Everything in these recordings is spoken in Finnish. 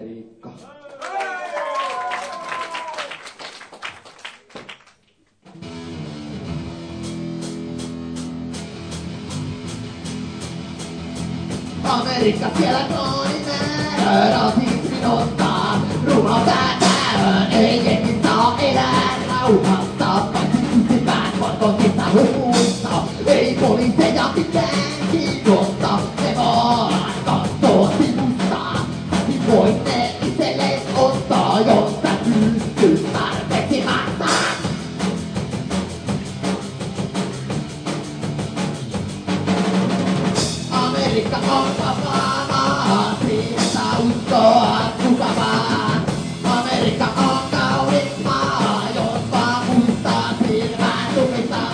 Amerikka. Amerikka siellä kloonimme, rasismin ottaa, runo päätään, ei jengi saa elää rauhassa, paitsi ysipään valkoisissa huuissa, ei poliiseja mitään kiinnosta, ne vaan kattoo sivusta, täti voit ne itselleen ottaa, jos sä pystyt tarpeeksi maksaa. Amerikka on vapaa maa, siihen saa uskoa kuka vaan. Amerikka on kaunis maa, jos vaan muistaa silmään tumista.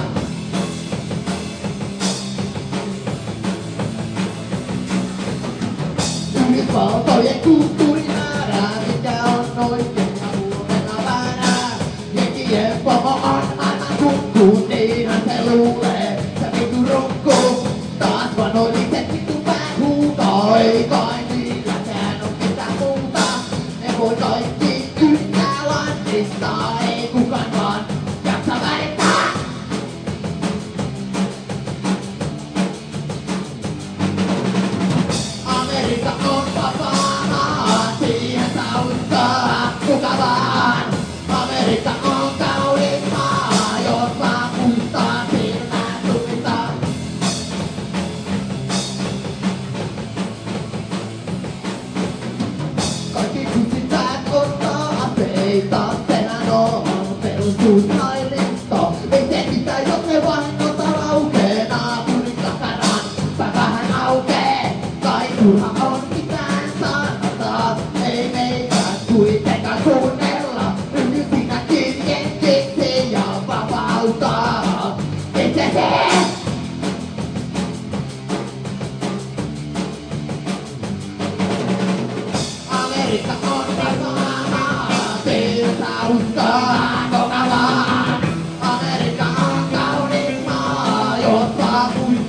Yhdysvaltojen kulttuurimäärä, mikä on oikein ja huomenna väärää. Jenkien pomo on maailman kukku, niinhän se luulee, se vittu ronkku. Taas vanhoilliset vittu pään huutaa, ei kai niillä sehän on mitään muuta. Ne voi kaikki yhtää lannistaa, ei kukaan vaan jaksa välittää. Amerikka on vapaa maa, siihen saa uskoa kuka vaan. Amerikka on kaunis maa, jos vaan muistaa silmään tumista. Kaikki kusitään ottaa aseita, sehän on perustuslaillista. Ei se mitä, jos ne vahingossa laukee, naapurin kasaran pää vähän aukee. Kai turha on mitään sanota, ei meikään kuitenkaan kuunnella. Ryhdy sinäkin jenkiksi ja vapauta itsesi. Amerikka on vapaa maa, siihen saa uskoa kuka vaan. Amerikka on kaunis maa, jos vaan muistaa